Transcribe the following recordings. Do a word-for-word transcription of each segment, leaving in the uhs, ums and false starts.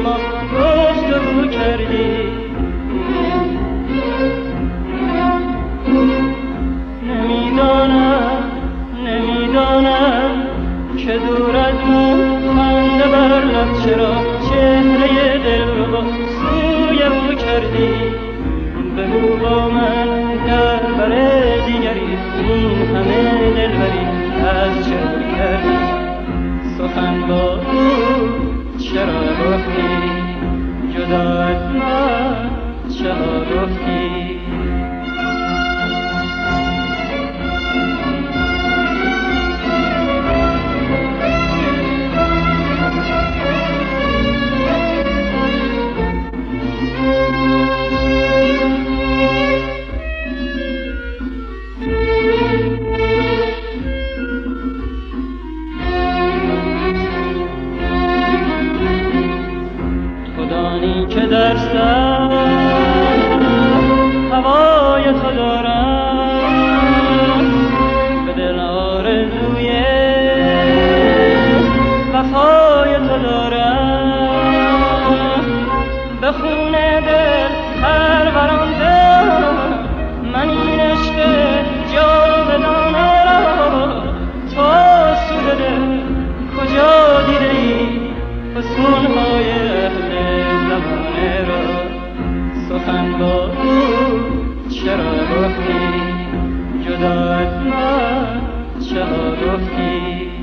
ما گفتگو کردی. نمیدانم نمیدانم که دور از من خنده بر لب چرا چهره دل رو با سوی او کردی. بگو با من در بر دیگری این همه دلبری از چه روی کردی. سخن با او چرا گفتی جدا از من چرا گفتی. که در سر هوای تو دارم، به دل آرزوی وفای تو دارم. به خون دل پروراندم من این عشق جاودانه را. تو سوی دل کجا دیده ای فسونهای اهل زمانه را. سخن با او چرا گفتی جدا از من چرا گفتی.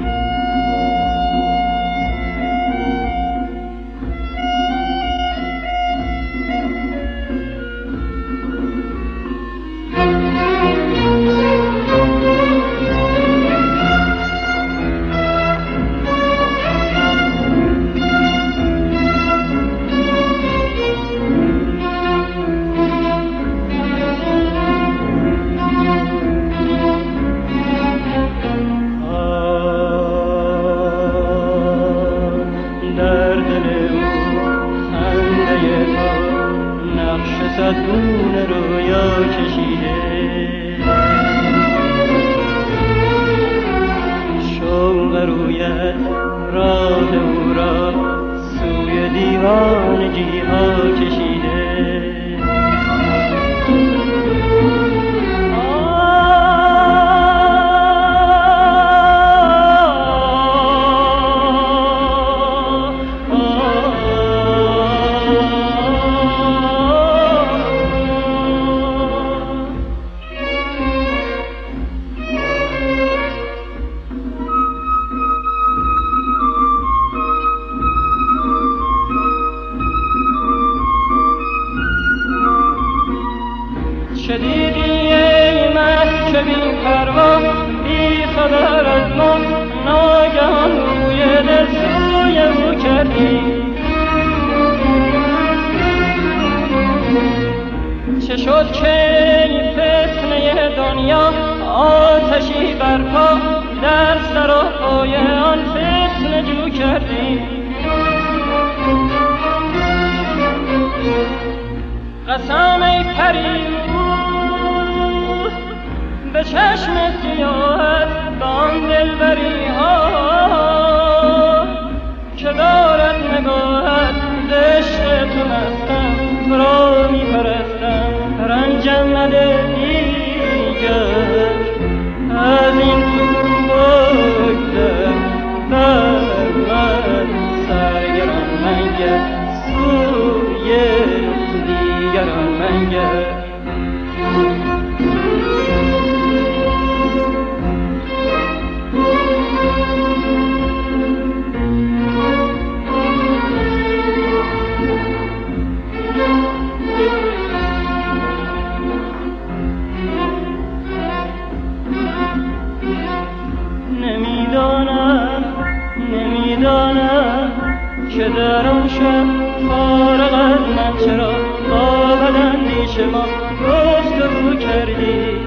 صدگون رویا کشیده شوق رویت راه او را سوی دیوانگی ها کشیده. چه دیدی ای من که بی پروا بی خبر از ما ناگهان روی دل سوی او کردی. چه شد که این فتنه دنیا آتشی برپا در سر و پای آن فتنه جو کردی. قسم ای پری به چشم سیاهت به آن دلبری ها که دارد نگاهت ز عشق تو مستم تو را می پرستم. رنجم نده دیگر از این تو بگذر بر من سرگران منگر سوی دیگران منگر. نمیدانم نمیدانم که در آن شب فارغ از من چرا با بداندیش ما گفتگو کردی.